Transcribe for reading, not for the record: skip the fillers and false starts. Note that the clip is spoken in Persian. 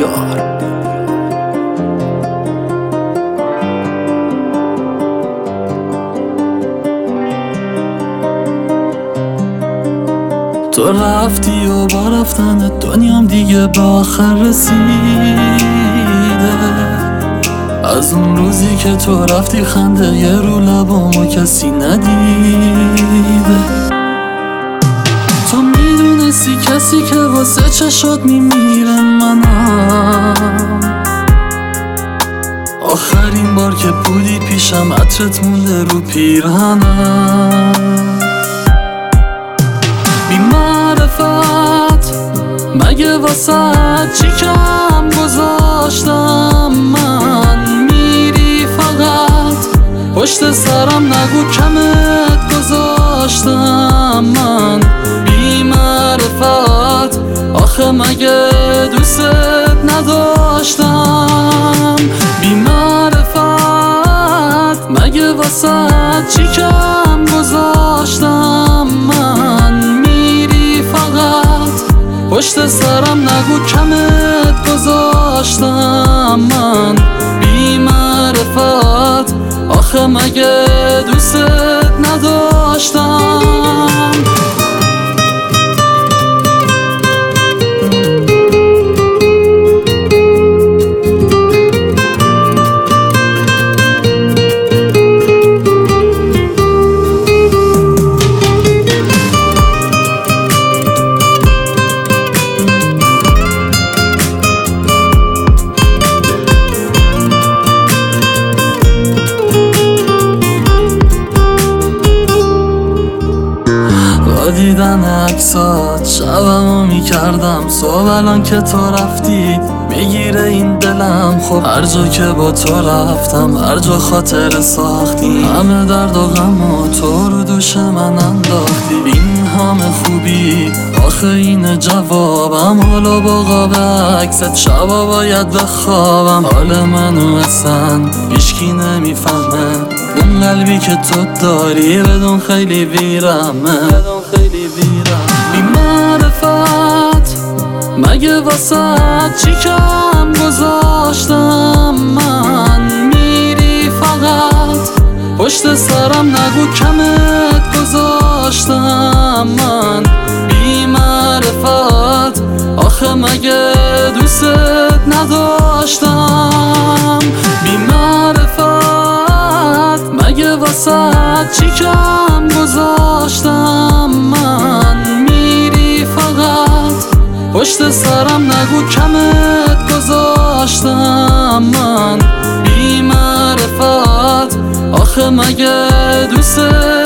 دیار. تو رفتی و با رفتن دنیام دیگه به آخر رسیده. از اون روزی که تو رفتی خنده یه رو لبامو کسی ندیده. تو میدونستی کسی که واسه چشات میمیره منم. آخرین بار که بودی پیشم عطرت مونده رو پیرهنم. بی معرفت مگه واسه چی کم گذاشتم من؟ میری فقط پشت سرم نگو کمت گذاشتم من. بی معرفت آخه مگه دوستت نداشتم؟ بی معرفت مگه واسه چی کم گذاشتم من؟ میری فقط پشت سرم نگو کمت گذاشتم من. بی معرفت آخه مگه دوستت نداشتم؟ دیدن عکسات شبمو میکردم صبح. الان که تو رفتی میگیره این دلم. خب هر جا که با تو رفتم هر جا خاطر ساختی. همه درد و غمو تو رو دوش من انداختی. این همه خوبی آخه این جوابم. حالا با قاب عکست شبا باید بخوابم. حال منو اصلا هیچکی نمیفهمه. اون قلبی که تو داری بدون خیلی ویرمه. بی معرفت مگه واسه چی کم گذاشتم من؟ میری فقط پشت سرم نگو کمت گذاشتم من. بی معرفت آخه مگه دوستت نداشتم؟ بی معرفت مگه واسه چی کم گذاشتم من؟ میری فقط پشت سرم نگو کمت گذاشتم من. بی معرفت آخه مگه دوستت